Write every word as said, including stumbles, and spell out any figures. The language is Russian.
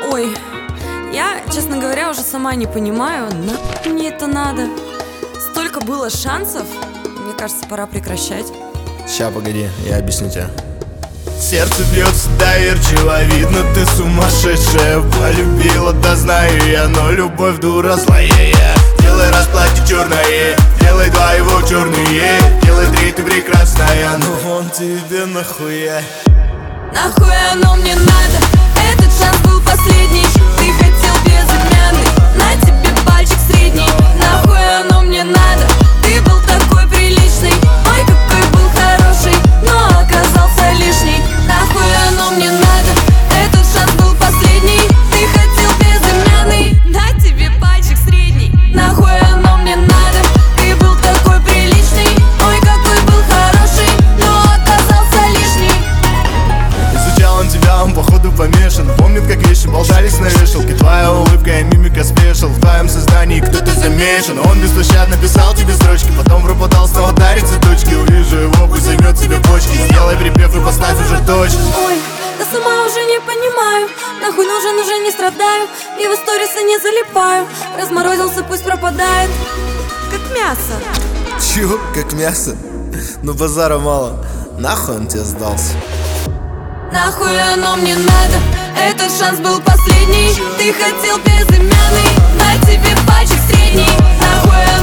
Ой, я, честно говоря, уже сама не понимаю, на мне это надо. Столько было шансов, мне кажется, пора прекращать. Ща, погоди, я объясню тебе. Сердце бьется доверчиво, видно, ты сумасшедшая. Полюбила, да знаю я, но любовь дура злая. Делай расплате черное, делай два его черные, делай три, ты прекрасная, но он тебе нахуя. Нахуй оно мне надо, этот шанс был последний. Ты хотел безымянный, на тебе пальчик средний. Нахуй оно мне надо, ты был такой приличный. Ой, какой был хороший, но оказался лишний. Нахуй оно мне надо, этот шанс был последний. Ты хотел безымянный, на тебе пальчик средний. Нахуй оно мне надо, ты был такой приличный. Ой, какой был хороший, но оказался лишний. Изучал он тебя, он походу помешан. Помнит, как вещи болтались на вешалке. Твоя улыбка и мимика спешил. В твоем сознании кто-то замешан. Он беспощадно писал тебе строчки, потом пропадал, снова дарит цветочки. Увижу его, пусть займет себе почки. Сделай припев и поставь уже точку. Ой, да сама уже не понимаю. Нахуй нужен, уже не страдаю. И в сторисы не залипаю. Разморозился, пусть пропадает. Как мясо. Чего? Как мясо? Ну базара мало. Нахуй он тебе сдался? Нахуй оно мне надо, этот шанс был последний. Ты хотел безымянный, на тебе пальчик средний. Нахуй